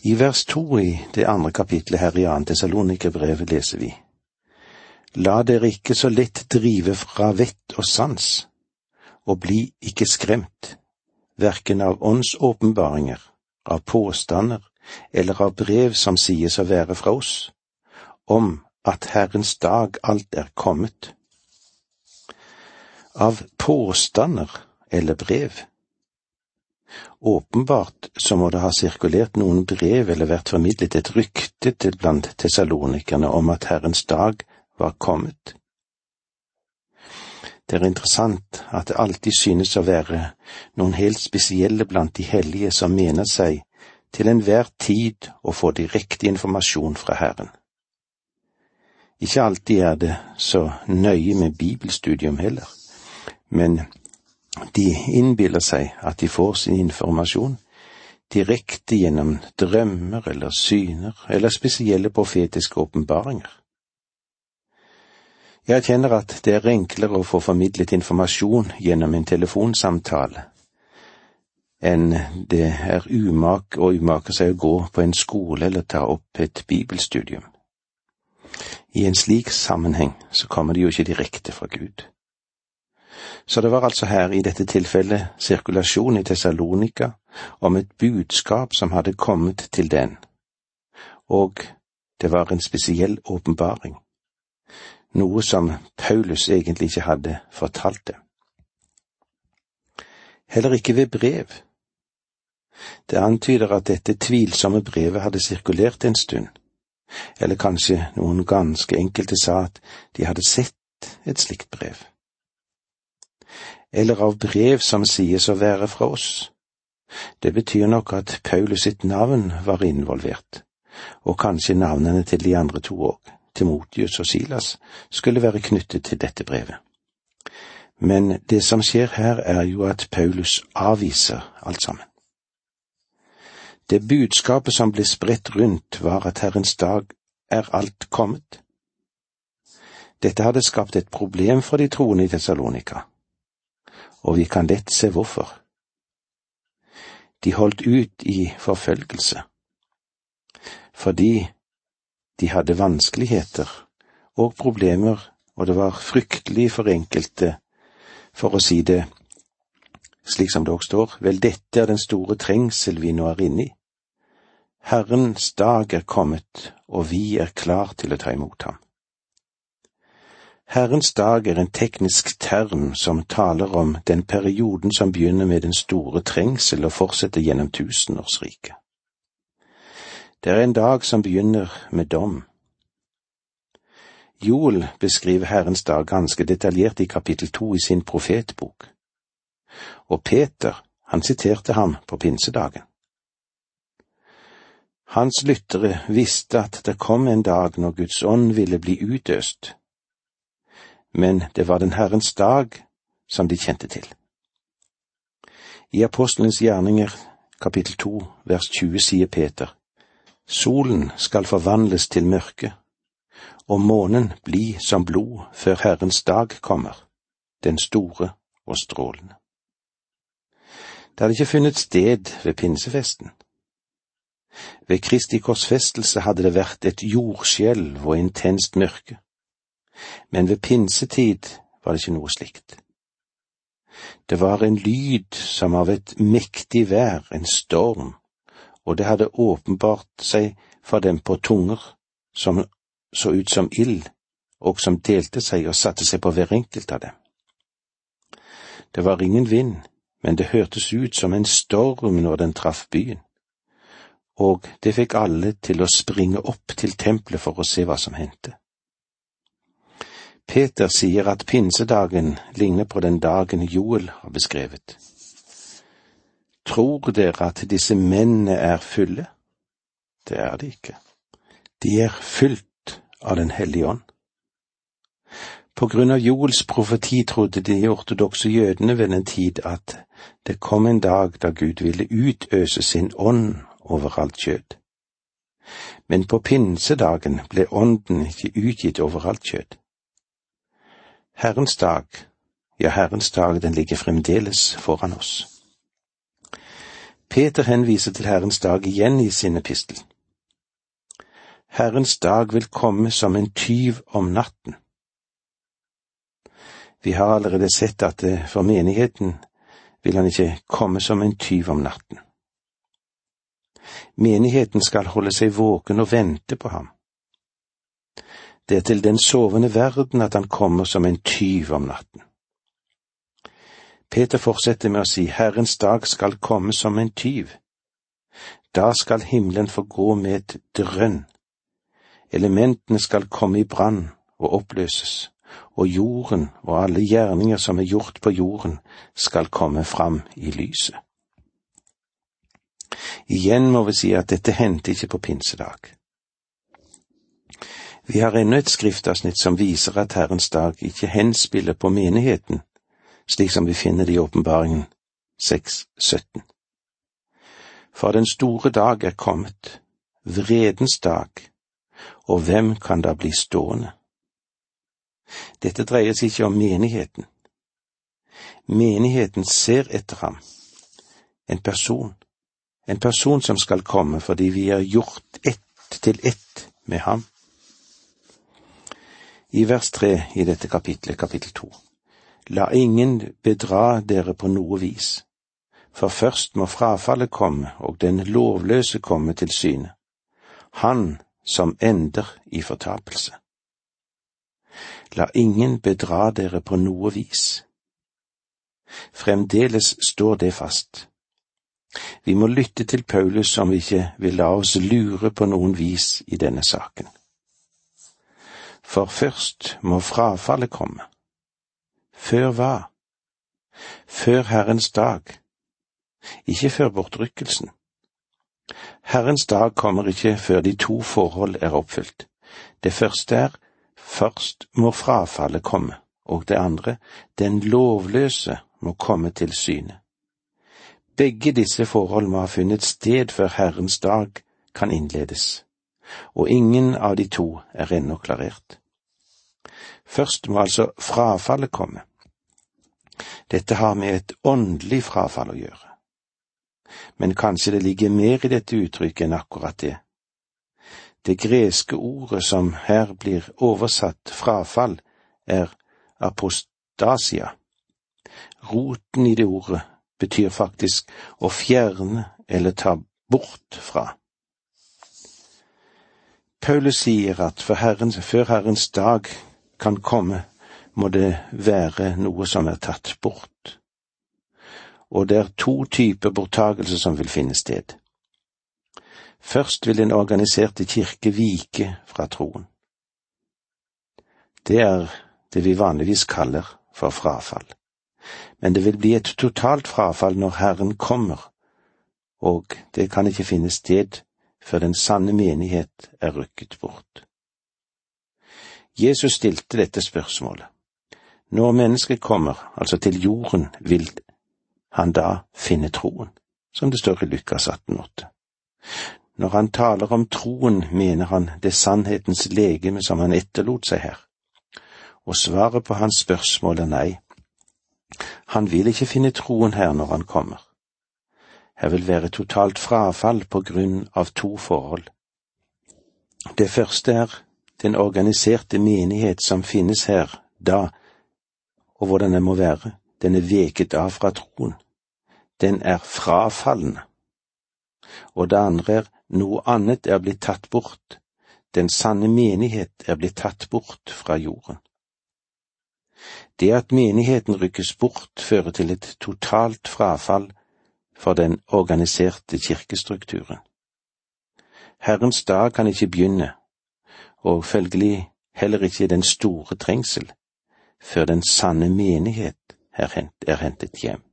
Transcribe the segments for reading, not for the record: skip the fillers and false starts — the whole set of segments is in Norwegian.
I vers 2 i det andre kapitlet her i 2. Tessalonikerbrevet leser vi: La dere ikke så lett drive fra vett og sans, og bli ikke skremt, hverken av åndsåpenbaringer, av påstander eller av brev som sies å være fra oss, om at Herrens dag alt er kommet. Av påstander eller brev. Åpenbart så må det ha sirkulert noen brev eller vært formidlet et rykte til blant tessalonikerne om at Herrens dag var kommet. Det er interessant at det alltid synes å være noen helt spesielle blant de hellige som mener seg til enhver tid å få direkte informasjon fra Herren. Ikke alltid er det så nøye med bibelstudium heller, men de innbiller seg at de får sin informasjon direkte gjennom drømmer eller syner eller spesielle profetiske åpenbaringer. Jeg erkjenner at det er enklere å få formidlet informasjon gjennom en telefonsamtale enn det er umake seg å gå på en skole eller ta opp et bibelstudium. I en slik sammenheng så kommer det jo ikke direkte fra Gud. Så det var altså her i dette tilfellet sirkulasjon i Tessalonika om et budskap som hadde kommet til den, og det var en spesiell åpenbaring, noe som Paulus egentlig ikke hadde fortalt det. Heller ikke ved brev. Det antyder at dette tvilsomme brevet hadde sirkulert en stund, eller kanskje noen ganske enkelte sa at de hadde sett et slikt brev. Eller av brev som sies å være fra oss. Det betyr nok at Paulus sitt navn var involvert, og kanskje navnene til de andre to òg, Timotius og Silas, skulle være knyttet til dette brevet. Men det som skjer her er jo at Paulus avviser alt sammen. Det budskapet som ble spredt rundt var at Herrens dag er alt kommet. Dette hadde skapt et problem for de troende i Tessalonika, og vi kan lett se hvorfor. De holdt ut i forfølgelse, fordi de hadde vanskeligheter og problemer, og det var fryktelig for enkelte, for å si det slik som det også står, vel dette er den store trengsel vi nå er inne i. Herrens dag er kommet, og vi er klar til å ta imot ham. Herrens dag er en teknisk term som taler om den perioden som begynner med den store trengsel og fortsetter gjennom tusenårsriket. Det er en dag som begynner med dom. Joel beskriver Herrens dag ganske detaljert i kapittel 2 i sin profetbok. Og Peter, han siterte ham på pinsedagen. Hans lyttere visste at det kom en dag når Guds ånd ville bli utøst, men det var den Herrens dag som de kjente til. I Apostelens gjerninger, kapittel 2, vers 20, sier Peter: Solen skal forvandles til mørke, og månen bli som blod før Herrens dag kommer, den store og strålende. Det hadde ikke funnet sted ved pinsefesten. Ved Kristi korsfestelse hadde det vært et jordskjelv og intenst mørke, men ved pinsetid var det ikke noe slikt. Det var en lyd som av et mektig vær, en storm, og det hadde åpenbart seg for dem på tunger som så ut som ild, og som delte seg og satte seg på hver enkelt av dem. Det var ingen vind, men det hørtes ut som en storm når den traff byen, og det fikk alle til å springe opp til tempelet for å se hva som hendte. Peter sier at pinsedagen ligner på den dagen Joel har beskrevet. Tror dere at disse mennene er fulle? Det er de ikke. De er fylt av Den hellige ånd. På grunn av Joels profeti trodde de ortodokse jødene ved en tid at det kom en dag da Gud ville utøse sin ånd over alt kjød. Men på pinsedagen ble ånden ikke utgitt over alt kjød. Herrens dag, ja, Herrens dag, den ligger fremdeles foran oss. Peter henviser til Herrens dag igjen i sin epistel. Herrens dag vil komme som en tyv om natten. Vi har allerede sett at for menigheten vil han ikke komme som en tyv om natten. Menigheten skal holde seg våken og vente på ham. Det er til den sovende verden at han kommer som en tyv om natten. Peter fortsetter med å si, Herrens dag skal komme som en tyv. Da skal himmelen få gå med et drønn. Elementene skal komme i brann og oppløses, og jorden og alle gjerninger som er gjort på jorden skal komme fram i lyset. Igjen må vi si at dette hendte ikke på pinsedag. Vi har ennå et skriftavsnitt som viser at Herrens dag ikke henspiller på menigheten, slik som vi finner det i Åpenbaringen 6:17. For den store dag er kommet, vredens dag, og hvem kan da bli stående? Dette dreier seg ikke om menigheten. Menigheten ser etter ham, en person som skal komme fordi vi er gjort ett til ett med ham. I vers 3 i dette kapitlet, kapittel 2. La ingen bedra dere på noe vis, for først må frafallet komme og den lovløse komme til syne, han som ender i fortapelse. La ingen bedra dere på noe vis. Fremdeles står det fast. Vi må lytte til Paulus om vi ikke vil la oss lure på noen vis i denne saken. For først må frafallet komme. Før hva? Før Herrens dag. Ikke før bortrykkelsen. Herrens dag kommer ikke før de to forhold er oppfylt. Det første er, først må frafallet komme, og det andre, den lovløse må komme til syne. Begge disse forhold må ha funnet sted før Herrens dag kan innledes, og ingen av de to er ennå klarert. Først må altså frafallet komme. Dette har med et åndelig frafall å gjøre. Men kanskje det ligger mer i dette uttrykket enn akkurat det. Det greske ordet som her blir oversatt frafall er apostasia. Roten i det ordet betyr faktisk å fjerne eller ta bort fra. Paulus sier at før Herrens dag kan komme, må det være noe som er tatt bort. Og det er to typer borttagelse som vil finne sted. Først vil den organiserte kirke vike fra troen. Det er det vi vanligvis kaller for frafall. Men det vil bli et totalt frafall når Herren kommer, og det kan ikke finne sted før den sanne menighet er rykket bort. Jesus stilte dette spørsmålet. Når mennesket kommer, altså til jorden, vil han da finne troen, som det står i Lukas 18,8. Når han taler om troen, mener han det sannhetens legeme som han etterlot seg her. Og svaret på hans spørsmål er nei. Han vil ikke finne troen her når han kommer. Her vil være totalt frafall på grunn av to forhold. Det første er den organiserte menighet som finnes her da, og hvordan den må være. Den er veket av fra troen. Den er frafallende. Og det andre er noe annet er blitt tatt bort. Den sanne menighet er blitt tatt bort fra jorden. Det at menigheten rykkes bort fører til et totalt frafall for den organiserte kirkestrukturen. Herrens dag kan ikke begynne, og følgelig heller ikke den store trengsel, før den sanne menighet er hentet hjem.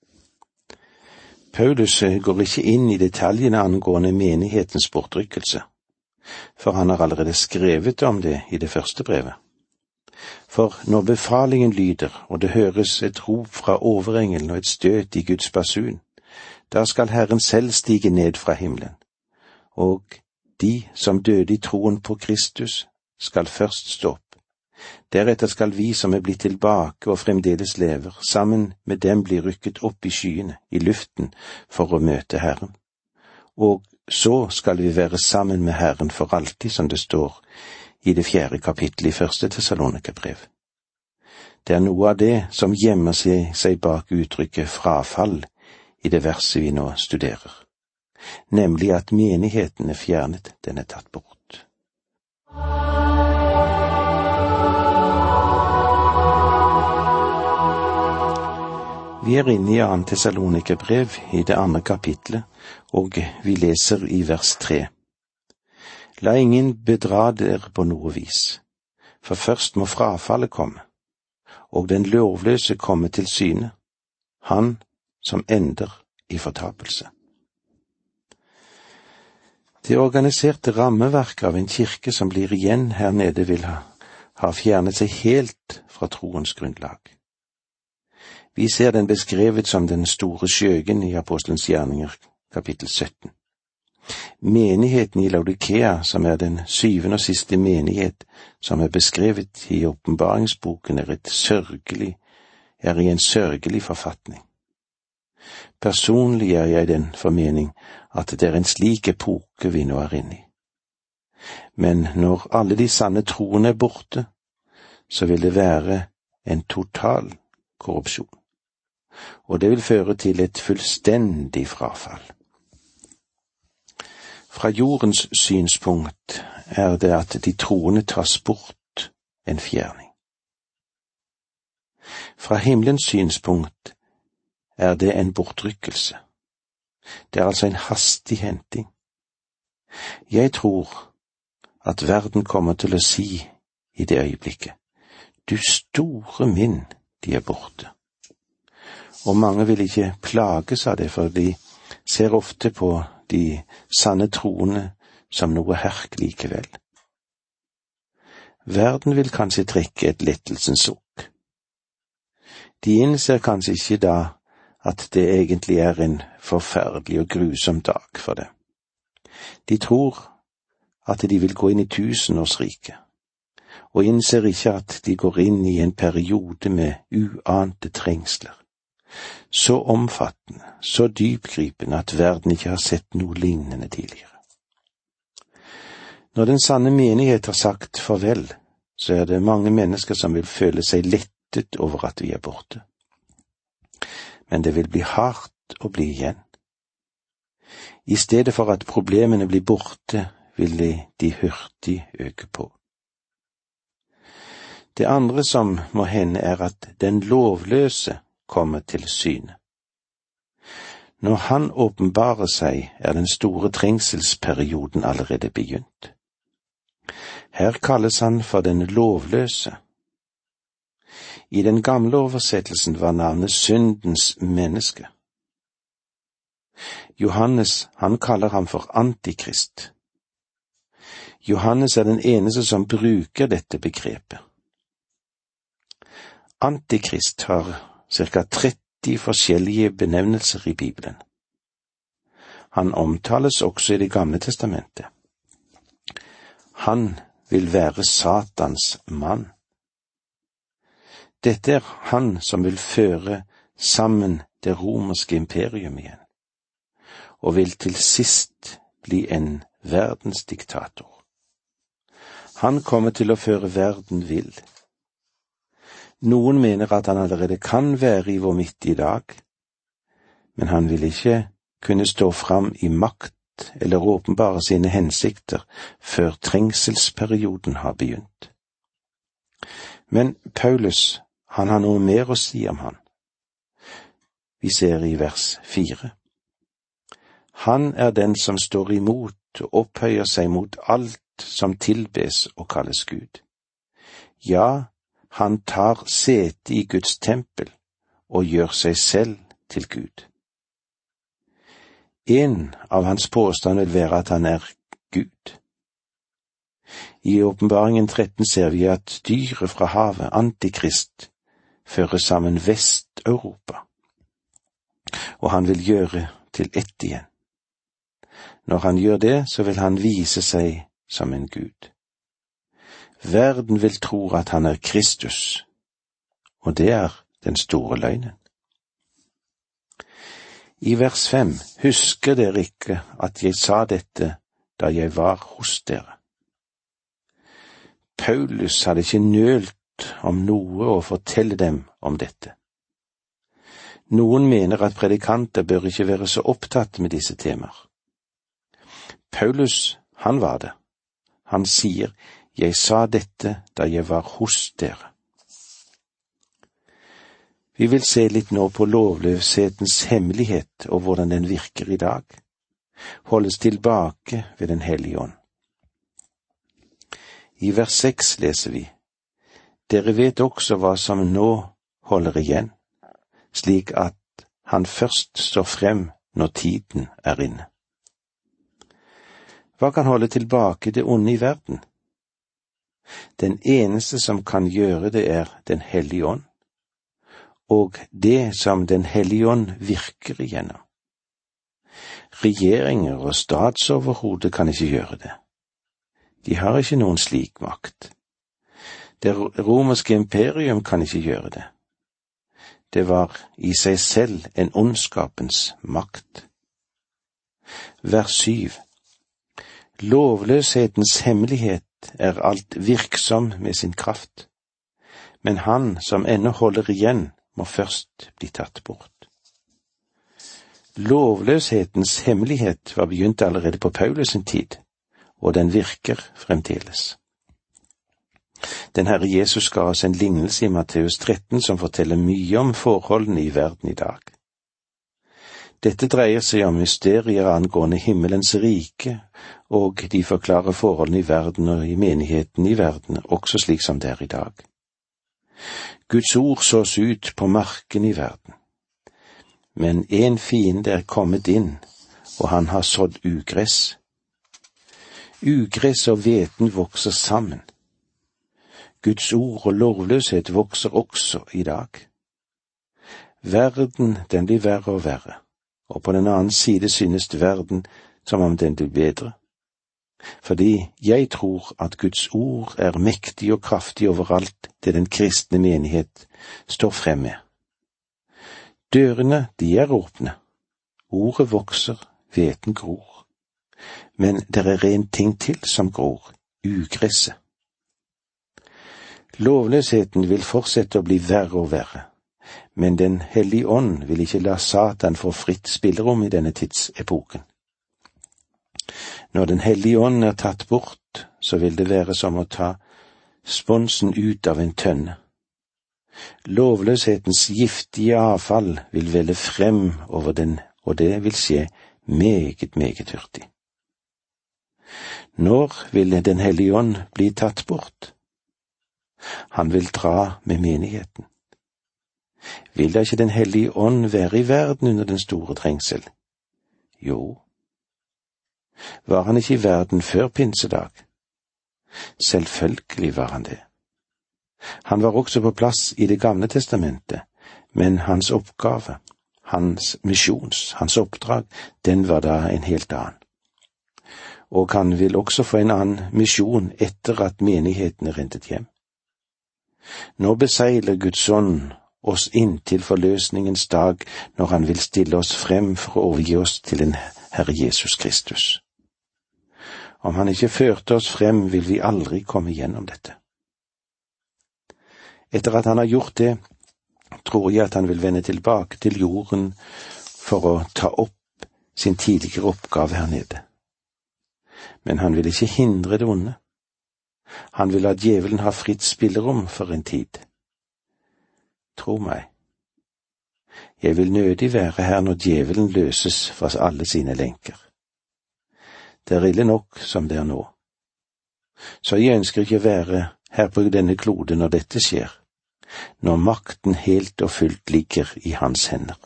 Paulus går ikke inn i detaljene angående menighetens bortrykkelse, for han har allerede skrevet om det i det første brevet. For når befalingen lyder, og det høres et rop fra overengelen og et støt i Guds basun, da skal Herren selv stige ned fra himmelen, og de som døde i troen på Kristus skal først stå opp. Deretter skal vi som er blitt tilbake og fremdeles lever, sammen med dem bli rykket opp i skyene, i luften, for å møte Herren. Og så skal vi være sammen med Herren for alltid, som det står i det 4. kapittelet i 1. Tessalonikerbrev. Det er noe av det som gjemmer seg bak uttrykket frafall i det verset vi nå studerer, nemlig at menigheten er fjernet, den er tatt bort. Vi er inne i 2. Tessalonikerbrev i det 2. kapittelet, og vi leser i vers 3. La ingen bedra dere på noe vis, for først må frafallet komme, og den lovløse komme til syne, han som ender i fortapelse. Det organiserte rammeverket av en kirke som blir igjen her nede vil ha fjernet seg helt fra troens grunnlag. Vi ser den beskrevet som den store skjøgen i Apostelens gjerninger, kapittel 17. Menigheten i Laodikea, som er den 7. og siste menighet som er beskrevet i åpenbaringsboken, er i en sørgelig forfatning. Personlig er jeg i den formening at det er en slik epoke vi nå er inne i. Men når alle de sanne troende er borte, så vil det være en total korrupsjon, og det vil føre til et fullstendig frafall. Fra jordens synspunkt er det at de troende tas bort en fjerning. Fra himmelens synspunkt er det en bortrykkelse. Det er altså en hastig henting. Jeg tror at verden kommer til å si i det øyeblikket, du store min, de er borte. Og mange vil ikke plages av det, for de ser ofte på de sanne troende som noe herk likevel. Verden vil kanskje trekke et lettelsens sukk. De innser kanskje ikke da at det egentlig er en forferdelig og grusom dag for dem. De tror at de vil gå inn i tusenårsriket, og innser ikke at de går inn i en periode med uante trengsler. Så omfattende, så dypgripende at verden ikke har sett noe lignende tidligere. Når den sanne menighet har sagt farvel, så er det mange mennesker som vil føle seg lettet over at vi er borte. Men det vil bli hardt å bli igjen. I stedet for at problemene blir borte, vil de hurtig øke på. Det andre som må hende er at den lovløse kommer til syne. Når han åpenbarer seg, er den store trengselsperioden allerede begynt. Her kalles han for den lovløse. I den gamle oversettelsen var navnet syndens menneske. Johannes, han kaller ham for Antikrist. Johannes er den eneste som bruker dette begrepet. Antikrist har ca. 30 forskjellige benevnelser i Bibelen. Han omtales også i Det gamle testamentet. Han vil være Satans mann. Dette er han som vil føre sammen det romerske imperium igjen, og vil til sist bli en verdensdiktator. Han kommer til å føre verden vill. Noen mener at han allerede kan være i vår midte i dag, men han vil ikke kunne stå fram i makt eller åpenbare sine hensikter før trengselsperioden har begynt. Men Paulus, han har noe mer å si om han. Vi ser i vers 4. Han er den som står imot og opphøyer seg mot alt som tilbes og kalles Gud. Ja, han tar sete i Guds tempel og gjør seg selv til Gud. En av hans påstander vil være at han er Gud. I Åpenbaringen 13 ser vi at dyret fra havet, Antikrist, fører sammen Vest-Europa, og han vil gjøre til ett igjen. Når han gjør det, så vil han vise seg som en Gud. Verden vil tro at han er Kristus, og det er den store løgnen. I vers 5, husker dere ikke at jeg sa dette da jeg var hos dere? Paulus hadde ikke nølt om noe å fortelle dem om dette. Noen mener at predikanter bør ikke være så opptatt med disse temaer. Paulus, han var det. Han sier, jeg sa dette da jeg var hos dere. Vi vil se litt nå på lovløshetens hemmelighet og hvordan den virker i dag. Holdes tilbake ved Den hellige ånd. I vers 6 leser vi, dere vet også hva som nå holder igjen, slik at han først står frem når tiden er inne. Hva kan holde tilbake det onde i verden? Den eneste som kan gjøre det er Den hellige ånd, og det som Den hellige ånd virker igjennom. Regjeringer og statsoverhode kan ikke gjøre det. De har ikke noen slik makt. Det romerske imperium kan ikke gjøre det. Det var i seg selv en ondskapens makt. Vers 7. Lovløshetens hemmelighet er alt virksom med sin kraft, men han som ennå holder igjen, må først bli tatt bort. Lovløshetens hemmelighet var begynt allerede på Paulus sin tid, og den virker fremdeles. Den Herre Jesus ga oss en lignelse i Matteus 13 som forteller mye om forholdene i verden i dag. Dette dreier seg om mysterier angående himmelens rike, og de forklarer forholdene i verden og i menigheten i verden, også slik som det er i dag. Guds ord sås ut på marken i verden. Men en fiende er kommet inn, og han har sådd ugress. Ugress og hveten vokser sammen. Guds ord og lovløshet vokser også i dag. Verden, den blir verre og verre, og på den annen side synes verden som om den blir bedre. Fordi jeg tror at Guds ord er mektig og kraftig overalt det den kristne menighet står frem med. Dørene, de er åpne. Ordet vokser, hveten gror. Men det er en ting til som gror, ugresset. Lovløsheten vil fortsette å bli verre og verre, men Den hellige ånd vil ikke la Satan få fritt spillerom i denne tidsepoken. Når Den hellige ånd er tatt bort, så vil det være som å ta sponsen ut av en tønne. Lovløshetens giftige avfall vil velle frem over den, og det vil skje meget, meget hurtig. Når vil Den hellige ånd bli tatt bort? Han vil dra med menigheten. Vil da ikke Den hellige ånd være i verden under den store trengsel? Jo. Var han ikke i verden før pinsedag? Selvfølgelig var han det. Han var også på plass i Det gamle testamentet, men hans oppgave, hans oppdrag, den var da en helt annen. Og han vil også få en annen misjon etter at menigheten er rentet hjem. Nå beseiler Guds ånd oss inntil forløsningens dag, når han vil stille oss frem for å overgi oss til den Herre Jesus Kristus. Om han ikke førte oss frem, vil vi aldri komme gjennom dette. Etter at han har gjort det, tror jeg at han vil vende tilbake til jorden for å ta opp sin tidligere oppgave her nede. Men han vil ikke hindre det onde. Han vil la djevelen ha fritt spillerom for en tid. Tro meg, jeg vil nødig være her når djevelen løses fra alle sine lenker. Det er ille nok som det er nå. Så jeg ønsker ikke å være her på denne klode når dette skjer, når makten helt og fullt ligger i hans hender.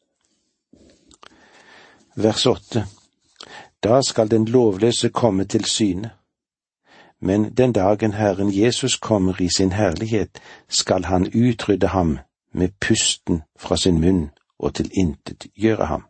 Vers 8. Da skal den lovløse komme til syne, men den dagen Herren Jesus kommer i sin herlighet, skal han utrydde ham med pusten fra sin munn og tilintetgjøre ham.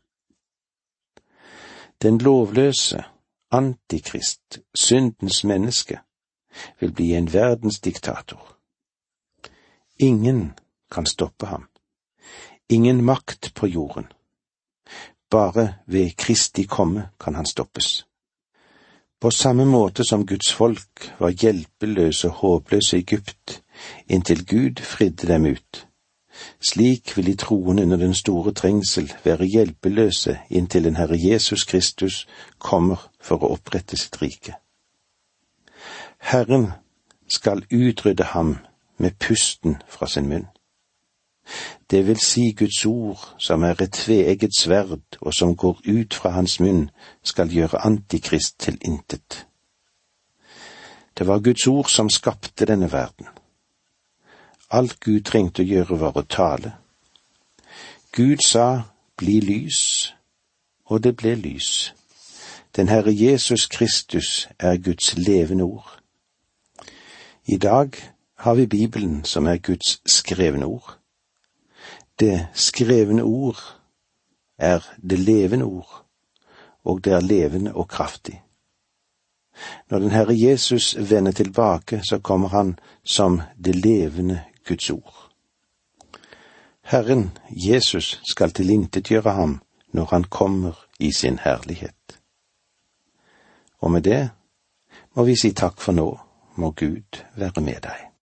Den lovløse, antikrist, syndens menneske, vil bli en verdens diktator. Ingen kan stoppe ham. Ingen makt på jorden. Bare ved Kristi komme kan han stoppes. På samme måte som Guds folk var hjelpeløse og håpløse i Egypt, inntil Gud fridde dem ut, slik vil de troende under den store trengsel være hjelpeløse inntil den Herre Jesus Kristus kommer for å opprette sitt rike. Herren skal utrydde ham med pusten fra sin munn. Det vil si Guds ord, som er et tveegget sverd, og som går ut fra hans munn, skal gjøre Antikrist til intet. Det var Guds ord som skapte denne verden. Alt Gud trengte å gjøre var å tale. Gud sa, bli lys, og det ble lys. Den Herre Jesus Kristus er Guds levende ord. I dag har vi Bibelen, som er Guds skrevne ord. Det skrevne ord er det levende ord, og det er levende og kraftig. Når den Herre Jesus vender tilbake, så kommer han som det levende Guds ord. Herren Jesus skal tilintetgjøre ham når han kommer i sin herlighet. Og med det må vi si takk for nå. Må Gud være med deg.